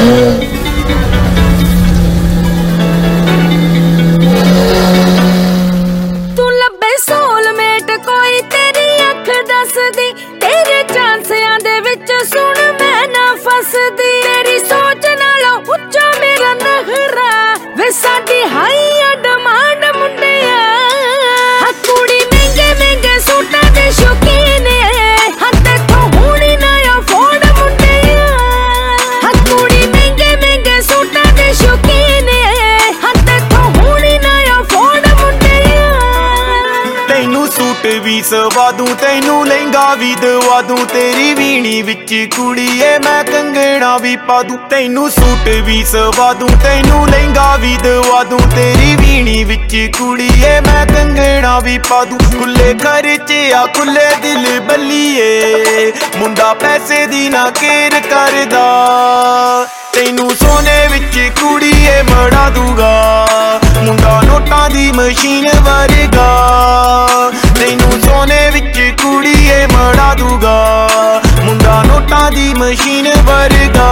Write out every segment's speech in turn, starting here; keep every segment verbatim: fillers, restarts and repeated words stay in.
तू लब्बे सोलमेट कोई तेरी अख दसदी, तेरे चांसियां दे विच सुन मैं ना फसदी। तेरी सोच नालों उच्चा मेरा नखरा वे साडी हाई आ डिमांड मुंडिया। हा कुड़ी महंगे महंगे सूटां दे शौकीन है, हा तेथों हुणी ना अफोर्ड मुंडिया। हा कुड़ी महंगे महंगे सूटां दे शौकीन है, हा तेथों हुणी ना अफोर्ड मुंडिया। तैनू सूट भी सवा दूं, तैनू लहंगा भी दवा दूं, तेरी वीणी विच कुड़ीए मैं कंगना भी पा दूं। तैनू सूट भी सवा दूं, तैनू लहंगा भी दवा दूं, तेरी वीणी विच कुड़ीए मैं कंगना भी पा दूं। खुले खर्चे आ खुले दिल बल्लीए, मुंडा पैसे दी ना केर करदा। तैनू सोने विच कुड़ीए मड़ा दूगा, मुंडा नोटां दी मशीन वर्गा। तैनू सोने विच कुड़ीए मड़ा दूगा, मुंडा नोटां दी मशीन वर्गा।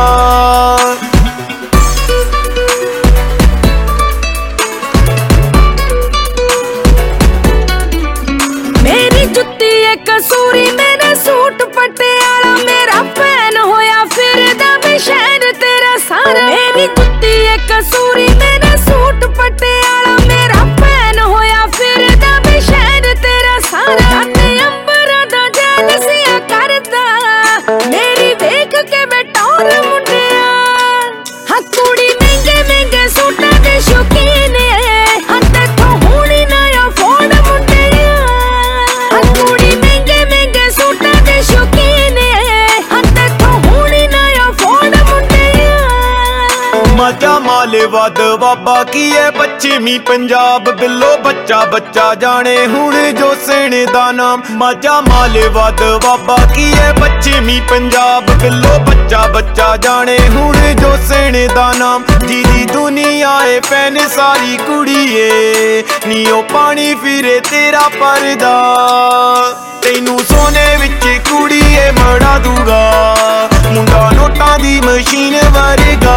मेरी जुत्ती एक कसूरी मेरा सूट पटियाला, मेरा फैन होया फिरदा मैं शहर तेरा सारा। मेरी जुत्ती एक कसूरी मेरा सूट पटियाला, मेरा फैन होया फिरदा मैं शहर तेरा सारा। ते अंबरा दा जान सिया करदा, मेरी वेख के बेटौर मुंडिया। हा कुड़ी महंगे महंगे सूटां दे शौकीन है, हा तेथों हुणी ना अफोर्ड मुंडिया। हा कुड़ी महंगे महंगे सूटां दे शौकीन है, हा तेथों हुणी ना अफोर्ड मुंडिया। मजा मालेवा दवाबा की है पश्चिमी पंजाब, बिल्लो बच्चा बच्चा जाने हुण जो सेने दा नाम। मजा मालेवा दवाबा की है पश्चिमी पंजाब, बिल्लो बच्चा बच्चा जाने हुण जो सेने दा नाम। जीदी दुनिया है फैन सारी कुड़ीए, नीओ पानी फिरे तेरा परदा। तैनू सोने विच कुड़ीए मड़ा दूगा, मुंडा नोटां दी मशीन वर्गा।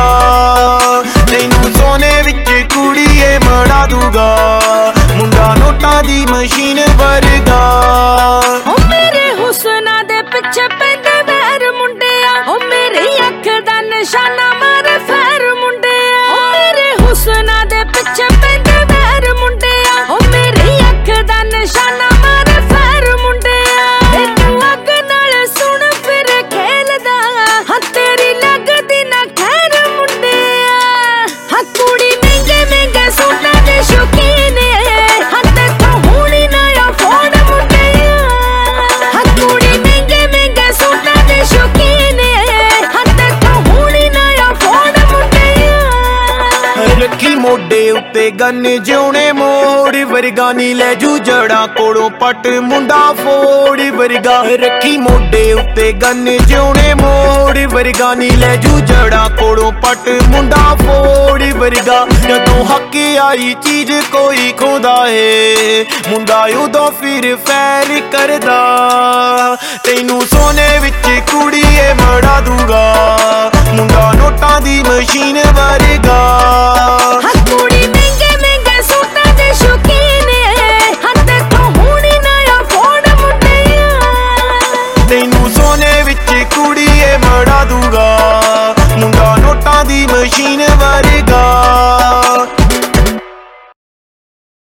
तैनू सोने विच कुड़ीए मड़ा दूगा, मुंडा नोटां दी मशीन वर्गा। ओ मेरे हुस्ना दे पिछे पैंदे वैर मुंडिया, ओ मेरी अख दा निशाना मारे फैर मुंडिया। ओ मेरे हुस्ना दे पिछे पैंदे वैर मुंडिया, ओ मेरी अख दा निशाना मारे फैर मुंडिया। तैनू अग नाल सुन फिर खेलदा, हा तेरी लगदी ना खैर मुंडिया। हा कुड़ी महंगे महंगे सूटां दे शौकीन है, हा तेथों हुणी ना अफोर्ड मुंडिया। हा कुड़ी महंगे महंगे सूटां दे शौकीन है, हा तेथों हुणी ना अफोर्ड मुंडिया। रखी मोडे उत्ते गन जिउणे मोड़ वर्गा, नी ले जू जड़ा कोलों पट मुंडा फोड़ वर्गा। रखी मोडे उत्ते गन जिउणे मोड़ वर्गा, नी ले जू जड़ा कोलों पट मुंडा फोड़ वर्गा। जदों हक आई चीज कोई खोदा है, मुंडा उदों फिर फैर करदा। तैनू सोने विच